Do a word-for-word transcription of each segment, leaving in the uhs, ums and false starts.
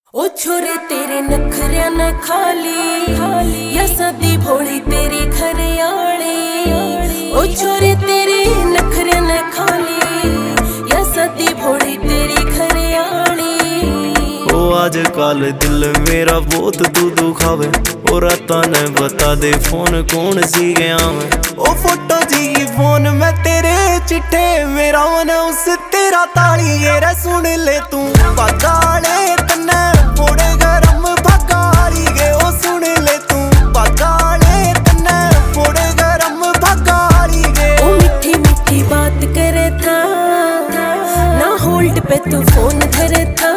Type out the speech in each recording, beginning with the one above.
ओ छोरे तेरे नखरिया न खाली खाली या सदी भोली तेरी घर आली। ओ छोरे तेरे नखरिया न खाली या सदी भोली तेरी घर आली। ओ आज कल दिल मेरा बहुत तू दुखावे। ओ राता ने बता दे फोन कौन सी गया मैं। ओ फोटो जी फोन में तेरे चिट्ठे मेरा मन उस तेरा ताली ये रे सुन ले तू पगाले तन्ने फोड़े गरम भगाली गे। ओ सुन ले तू पगाले तन्ने फोड़े गरम भगाली गे। ओ मीठी मीठी बात करे था ना होल्ड पे तू फोन धरे था।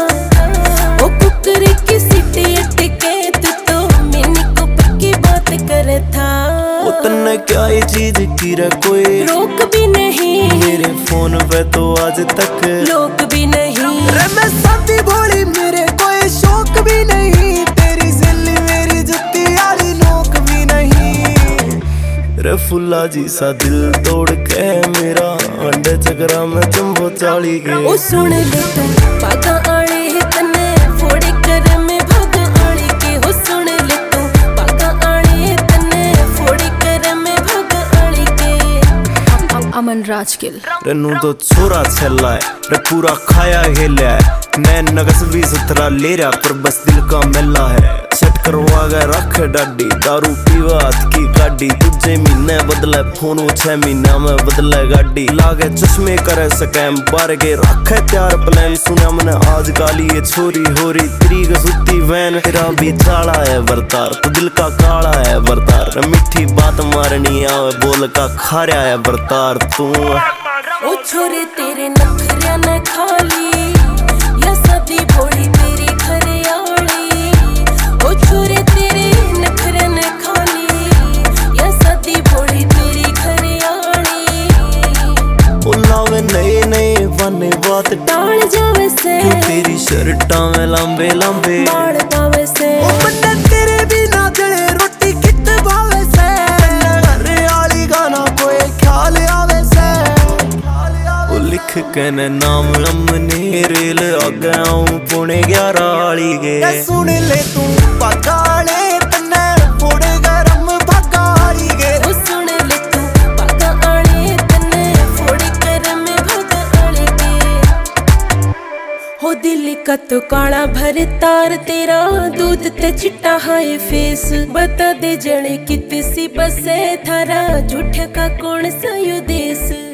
ओ कुकरी की सीटी अटके तू तो मैंने को पक्की बात करे था। ओ तन्ने क्या ये चीज की रे कोई रोक भी नहीं मेरे फोन पे तो आज तक लोग भी नहीं। रे मैं साथी भोली मेरे कोई शौक भी नहीं। तेरी जिल्ली मेरी जुत्ती आली नोक भी नहीं। रे फुल्ला जी सा दिल तोड़ के मेरा अंडे चकरा में चंबो चाली के। ओ सुन ले तू पागा आले तन्ने फोड़े कर में भाग आली के। हो सुन ले तू पागा आले तन्ने फोड़े कर में भाग आली के। अमन राजकिल रेनू तो छोरा छेला है रे पूरा खाया खेला है। नैन नगस भी सुथरा ले रहा पर बस दिल का मेला है। सेट करवा गए रख डाडी दारू पीवा हाथ की गाड़ी। तुझे महीने बदले फोन छह महीना में बदले गाड़ी। लागे चश्मे करे स्कैम बार के रखे त्यार प्लान। सुना मैंने आज काली ये छोरी हो रही तरीक सुती वैन। तेरा भी चाला है बरतार तो दिल का काला है बरतार। मीठी बात मारनी आवे बोल का खारा है बरतार तू। ओ छोरे तेरे नखरिया न खाली या सदी भोली तेरी घर आली। ओ छोरे तेरे नखरिया न खाली या सदी भोली तेरी घर आली। ओ लावे नए नए बने बात टाल जावे से तेरी शर्टा में लंबे लंबे बाल पावे से। ओ बन्ने तेरे बिना जले रोटी कित भावे से। घर आली गाना कोई ख्याल आवे से। ओ लिख के न नाम हमने रेल आगे आऊं पुणे ग्यारह आली गे। सुन ले तू पगाले तन्ने फोड़े गरम भगाली गे। ओ सुन ले तू पागा आले तन्ने फोड़े कर में भाग आली के। हो दिल का तो काला भर तार तेरा दूध ते चिट्टा हाय फेस। बता दे जड़े कित सी बसे थारा झूठ का कौन सा यो देश।